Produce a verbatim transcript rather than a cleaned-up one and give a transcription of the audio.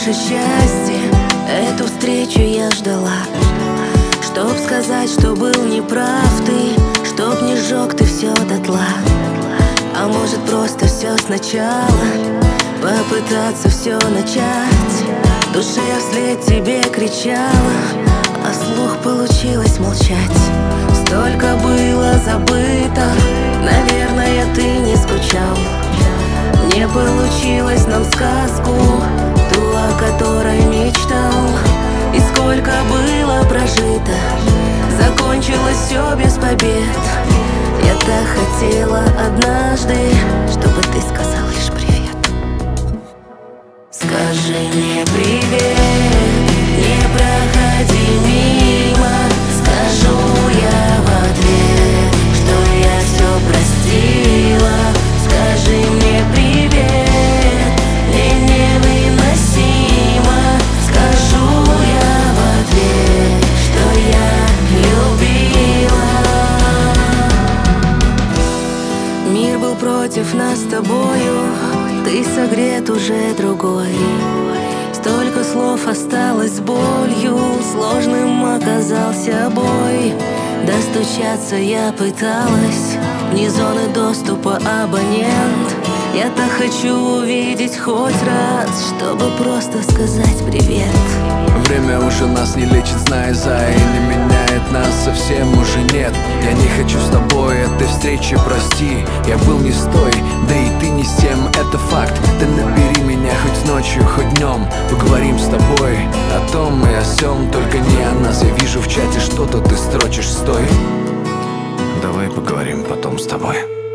наше счастье, эту встречу я ждала, чтоб сказать, что был неправ ты, чтоб не сжег ты все дотла. А может просто все сначала, попытаться все начать. В душе я вслед тебе кричала, а слух получилось молчать. Столько было забыто, наверное, ты не скучал. Не получилось нам сказку, ту, о которой мечтал. И сколько было прожито, закончилось все без побед. Я так хотела однажды, чтобы ты сказал лишь привет. Скажи мне привет, не проходи мимо. Скажу я в ответ, что я все простила. Скажи мне привет, мне невыносимо. Скажу я в ответ, что я любила. Мир был против нас с тобою, ты согрет уже другой. Столько слов осталось с болью, сложным оказался бой. Достучаться я пыталась, вне зоны доступа абонент. Я так хочу увидеть хоть раз, чтобы просто сказать привет. Время уже нас не лечит, знай, за, и не меняет нас совсем уже нет. Я не хочу с тобой этой встречи, прости. Я был не с той, да и ты не с тем, это факт. Ты набери меня хоть ночью, хоть днем. Поговорим с тобой о том и о сём, только не о нас. Я вижу в чате что-то ты строчишь, стой. Давай поговорим потом с тобой.